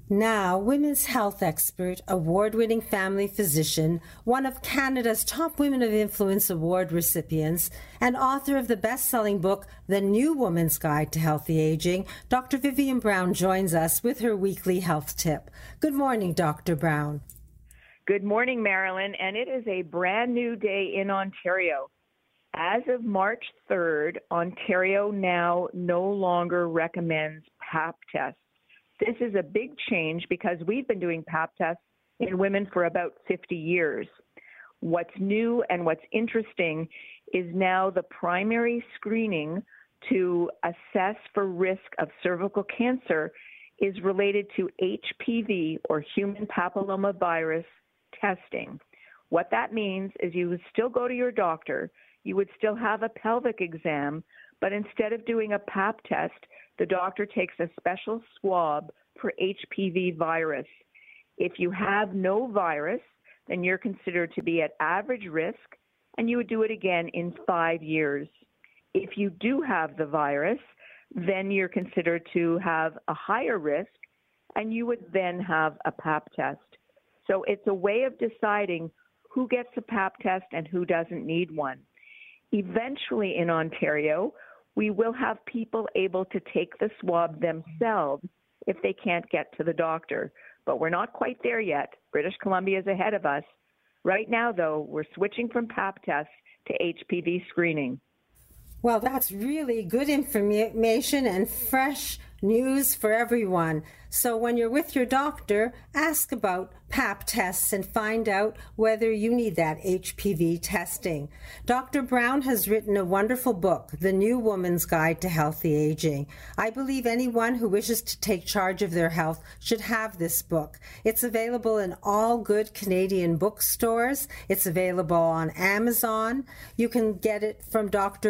Now, women's health expert, award-winning family physician, one of Canada's top Women of Influence Award recipients, and author of the best-selling book, The New Woman's Guide to Healthy Aging, Dr. Vivian Brown joins us with her weekly health tip. Good morning, Dr. Brown. Good morning, Marilyn, and it is a brand new day in Ontario. As of March 3rd, Ontario now no longer recommends PAP tests. This is a big change because we've been doing PAP tests in women for about 50 years. What's new and what's interesting is now the primary screening to assess for risk of cervical cancer is related to HPV, or human papillomavirus testing. What that means is you would still go to your doctor, you would still have a pelvic exam, but instead of doing a PAP test, the doctor takes a special swab for HPV virus. If you have no virus, then you're considered to be at average risk, and you would do it again in 5 years. If you do have the virus, then you're considered to have a higher risk, and you would then have a PAP test. So it's a way of deciding who gets a PAP test and who doesn't need one. Eventually in Ontario, we will have people able to take the swab themselves if they can't get to the doctor. But we're not quite there yet. British Columbia is ahead of us. Right now, though, we're switching from PAP tests to HPV screening. Well, that's really good information and fresh news for everyone. So when you're with your doctor, ask about PAP tests and find out whether you need that HPV testing. Dr. Brown has written a wonderful book, The New Woman's Guide to Healthy Aging. I believe anyone who wishes to take charge of their health should have this book. It's available in all good Canadian bookstores. It's available on Amazon. You can get it from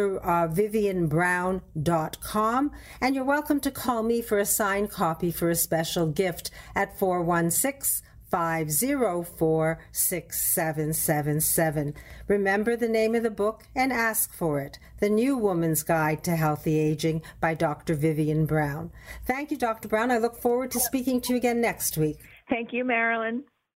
drvivianbrown.com, and you're welcome to call me for a signed copy for a special gift at 416-504-6777. Remember the name of the book and ask for it. The New Woman's Guide to Healthy Aging by Dr. Vivian Brown. Thank you, Dr. Brown. I look forward to speaking to you again next week. Thank you, Marilyn.